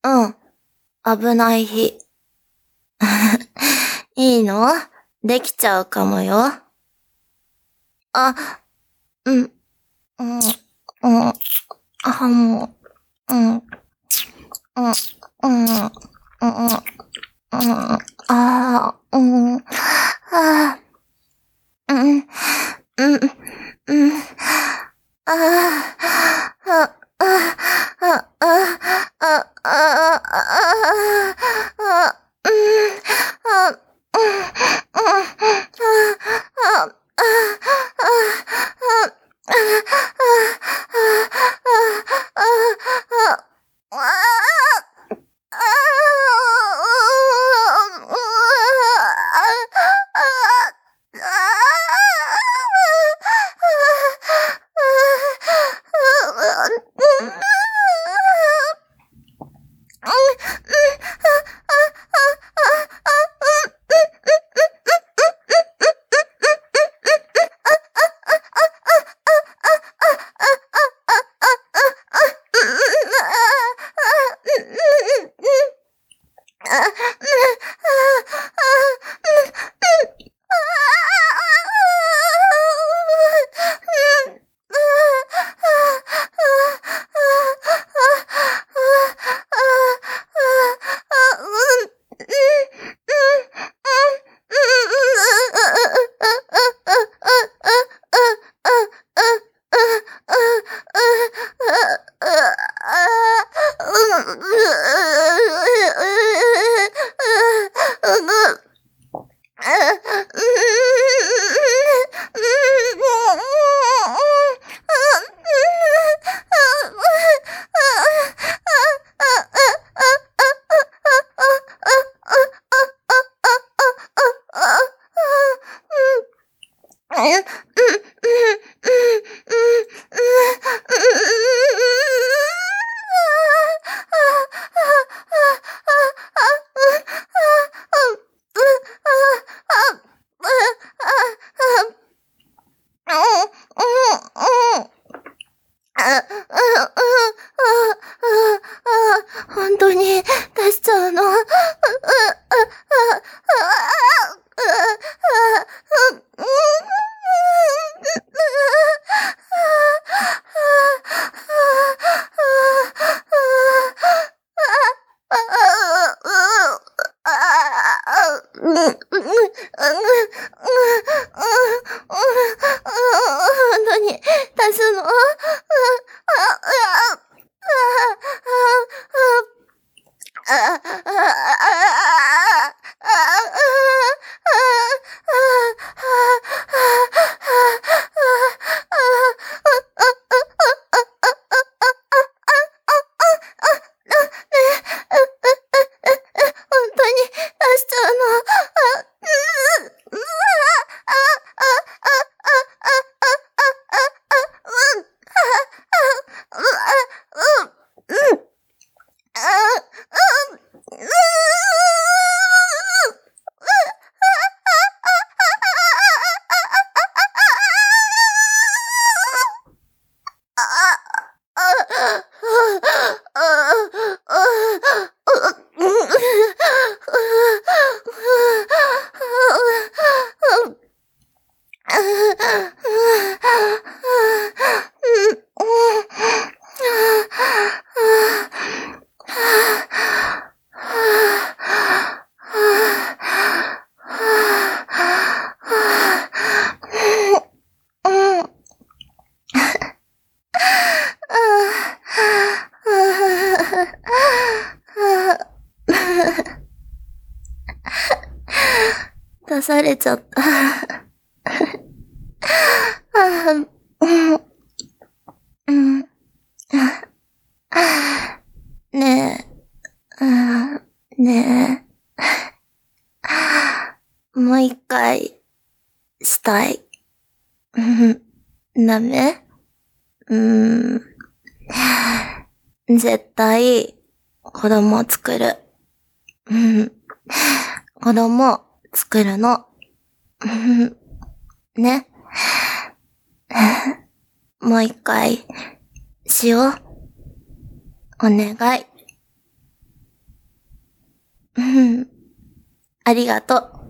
うん。危ない日。いいの？できちゃうかもよ。あ、うん、うん、うん、あ、もう、うん、うん、うん、うん、うん、あ、うん、あ、うん、うん、うん、あ、あ、あ、あ、あ、あ、あ、あ、うん、あ、本当に出しちゃうの？本当に出すの？本当に出しちゃうの？出されちゃった。ねえ、ねえ、もう一回、したい。ダメ？絶対、子供を作る。子供作るの。ね。もう一回、しよう。お願い。 ありがとう。